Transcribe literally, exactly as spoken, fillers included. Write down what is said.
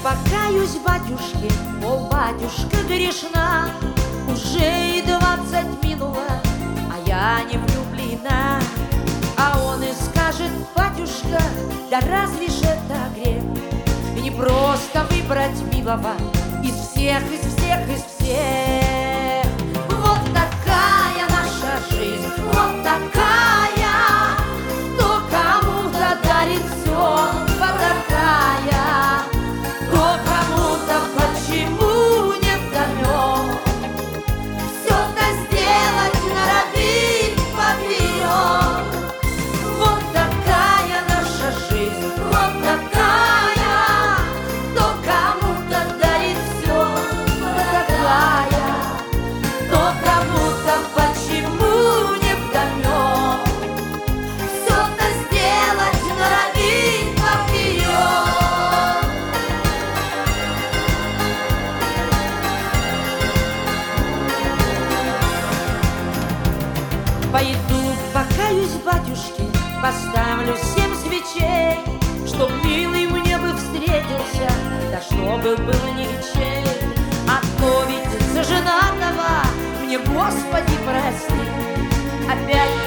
покаюсь батюшке, мол, батюшка грешна. Уже и двадцать минуло, а я не влюблена. А он и скажет: батюшка, да разве ж это грех? Не просто выбрать милого из всех, из всех, из всех. Вот такая наша жизнь, вот такая, кто кому-то дарит все, вот такая, кто кому-то почему не вдомек. Все-то сделать норовит поперек. Вот такая наша жизнь, вот такая, кто кому-то дарит все, вот такая, кто кому-то почему не вдомек. Все-то сделать норовит поперек. Пойду покаюсь батюшке, поставлю семь свечей, чтоб милый мне бы встретился, да чтобы был ничей. А то ведь за женатого мне, Господи, прости, опять